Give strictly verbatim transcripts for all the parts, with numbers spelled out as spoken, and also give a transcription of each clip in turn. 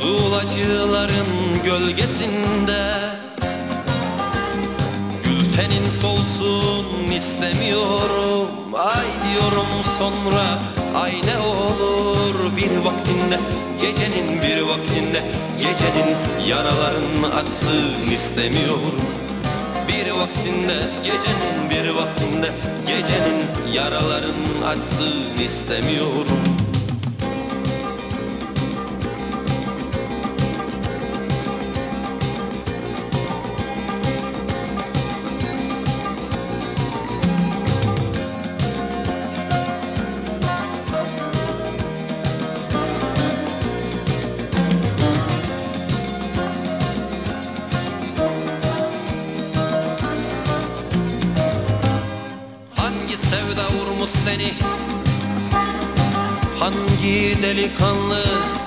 Tuğlacıların gölgesinde gül tenin solsun istemiyorum. Ay diyorum sonra ay ne olur bir vaktinde, gecenin bir vaktinde, gecenin yaraların açsın istemiyorum. Bir vaktinde, gecenin bir vaktinde, gecenin yaraların açsın istemiyorum. Sevda vurmuş seni, hangi delikanlı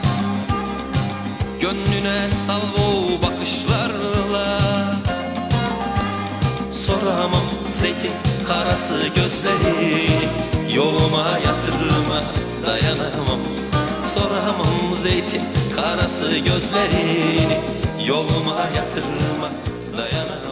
gönlüne salvo bakışlarla? Soramam zeytin karası gözleri, yoluma yatırma dayanamam. Soramam zeytin karası gözlerini, yoluma yatırma dayanamam.